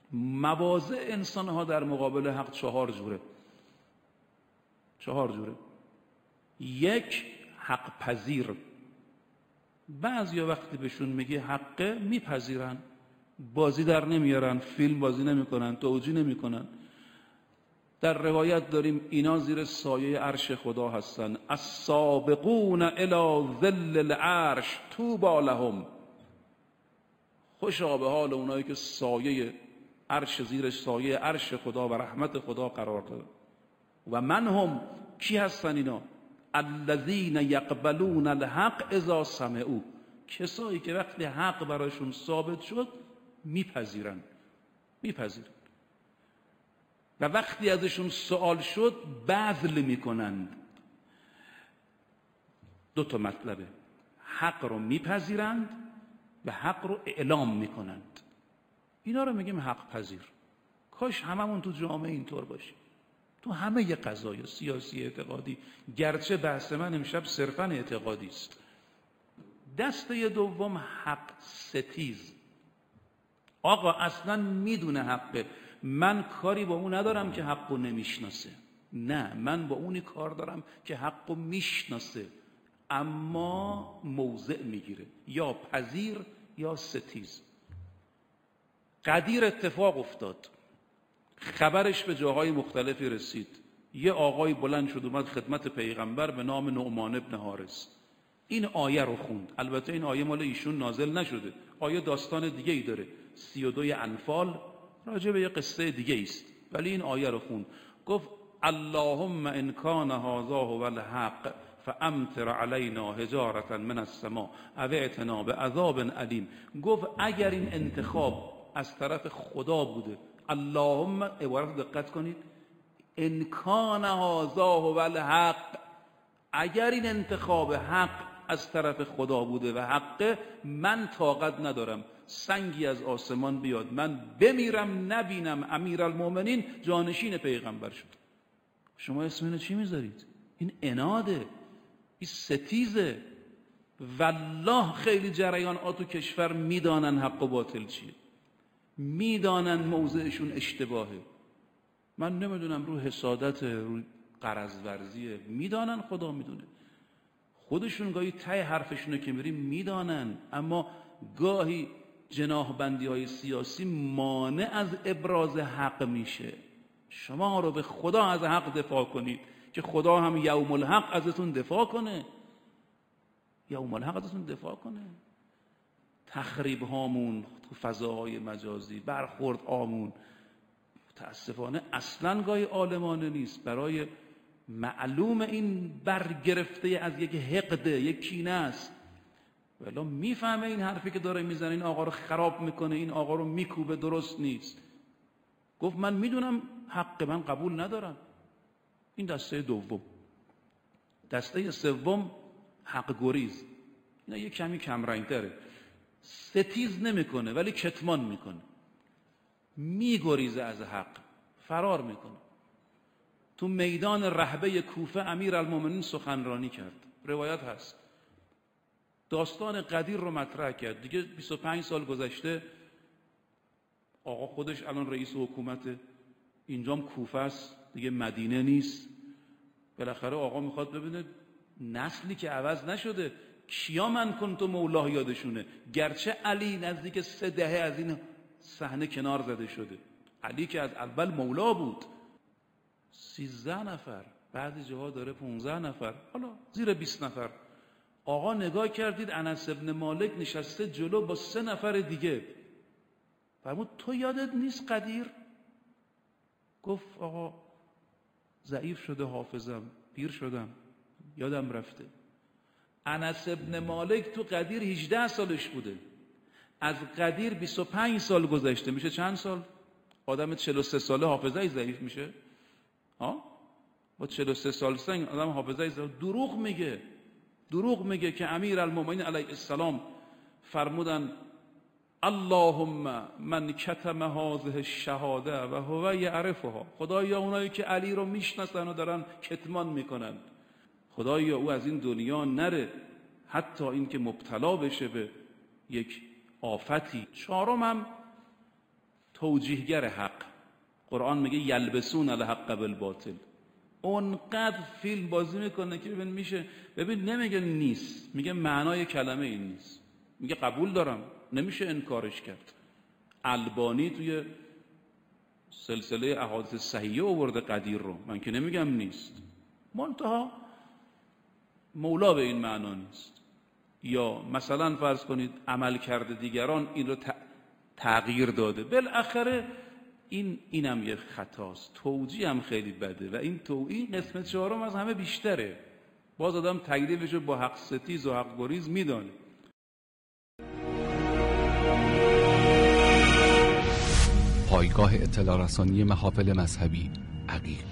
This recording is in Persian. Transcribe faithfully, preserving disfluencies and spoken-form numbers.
مواضع انسان ها در مقابل حق چهار جوره. چهار جوره. یک، حق پذیر. بعضیا وقتی بهشون میگه حقه میپذیرن، بازی در نمیارن، فیلم بازی نمیکنن، توجیه نمیکنن. در روایت داریم اینا زیر سایه عرش خدا هستن. السابقون الی ظل العرش طوبی لهم. خوشا به حال اونایی که سایه عرش، زیر سایه عرش خدا و رحمت خدا قرار داره. و من هم، کی هستن اینا؟ الذین یقبلون الحق اذا سمعوا. کسایی که وقتی حق براشون ثابت شد میپذیرن میپذیرن و وقتی ازشون سوال شد بذل میکنند. دو تا مطلبه، حق رو میپذیرند و حق رو اعلام میکنند. اینا رو میگیم حق پذیر. کاش هممون تو جامعه اینطور باشیم، تو همه ی قضایا سیاسی، اعتقادی، گرچه بحث من امشب صرفاً اعتقادی است. دسته دوم حق ستیز. آقا اصلا میدونه حقه، من کاری با اون ندارم که حقو نمیشناسه. نه، من با اونی کار دارم که حقو میشناسه اما موضع میگیره، یا پذیر یا ستیز. قدیر اتفاق افتاد، خبرش به جاهای مختلفی رسید. یه آقای بلند شد اومد خدمت پیغمبر به نام نعمان ابن حارث. این آیه رو خوند. البته این آیه مال ایشون نازل نشده، آیه داستان دیگه ای داره، سی و دوی انفال، راجع به یه قصه دیگه است، ولی این آیه رو خوند. گفت اللهم ان کان هذا هو الحق فامطر علینا حجارة من السماء او ائتنا بعذاب علیم. گفت اگر این انتخاب از طرف خدا بوده، اللهم، عبارت دقت کنید، ان کان هذا هو الحق، اگر این انتخاب حق از طرف خدا بوده و حقه، من طاقت ندارم سنگی از آسمان بیاد، من بمیرم نبینم امیرالمومنین جانشین پیغمبر شد. شما اسم اینو چی میذارید؟ این اناده، این ستیزه. والله خیلی جریان تو کشور میدانن حق و باطل چیه، میدانن موضعشون اشتباهه. من نمیدونم رو حسادت، رو غرض ورزیه، میدانن، خدا میدونه. خودشون گاهی ته حرفشونو که میریم میدانن، اما گاهی جناح بندی های سیاسی مانع از ابراز حق میشه. شما رو به خدا از حق دفاع کنید که خدا هم یوم الحق ازتون دفاع کنه، یوم الحق ازتون دفاع کنه. تخریب هامون تو فضاهای مجازی، برخورد آمون متاسفانه اصلا گاهی عالمانه نیست. برای معلوم این برگرفته از یک حقده، یک کینه است، ولی میفهمه این حرفی که داره میزنه این آقا رو خراب میکنه، این آقا رو میکوبه، درست نیست. گفت من میدونم حق، من قبول ندارم. این دسته دوم. دسته سوم حق گریز. اینا یک کمی کمرنگ تره، ستیز نمیکنه ولی کتمان میکنه، میگریزه از حق، فرار میکنه. تو میدان رهبه کوفه امیرالمومنین سخنرانی کرد، روایت هست، داستان قدیر رو مطرح کرد. دیگه بیست و پنج سال گذشته، آقا خودش الان رئیس حکومته، اینجام کوفه است دیگه، مدینه نیست. بالاخره آقا میخواد ببینه نسلی که عوض نشده کیا من کنت مولاه یادشونه. گرچه علی نزدیک سه دهه از این صحنه کنار زده شده، علی که از اول مولا بود، سیزده نفر، بعضی جاها داره پونزده نفر، حالا زیر بیست نفر. آقا نگاه کردید انس ابن مالک نشسته جلو با سه نفر دیگه، فرمود تو یادت نیست قدیر؟ گفت آقا ضعیف شده حافظم، پیر شدم، یادم رفته. انس ابن مالک تو قدیر هجده سالش بوده، از قدیر بیست و پنج سال گذشته، میشه چند سال؟ آدم چهل و سه ساله حافظه ضعیف میشه؟ ها؟ با چهل و سه سال سن آدم حافظه ضعیف. دروغ میگه، دروغ میگه که امیرالمومنین علیه السلام فرمودن اللهم من کتم هذه الشهاده و هو یعرفها. خدایا اونایی که علی رو میشناسن و دارن کتمان میکنن، خدایا او از این دنیا نره حتی این که مبتلا بشه به یک آفتی. چهارم هم توجیهگر حق. قرآن میگه یلبسون الحق بالباطل. اونقدر فیلم بازی میکنه که ببین میشه، ببین نمیگه نیست، میگه معنای کلمه این نیست، میگه قبول دارم، نمیشه انکارش کرد. البانی توی سلسله احادیث صحیحه آورده قدیر رو، من که نمیگم نیست، منتها مولا به این معنا نیست. یا مثلا فرض کنید عمل کرده دیگران این رو تغییر داده، بالاخره این اینم یه خطاست. توجیه هم خیلی بده و این تو این قسمت چهارم از همه بیشتره. باز آدم تکلیفش رو با حق ستیز و حق گریز میدانه. پایگاه اطلاع رسانی محافل مذهبی عقیق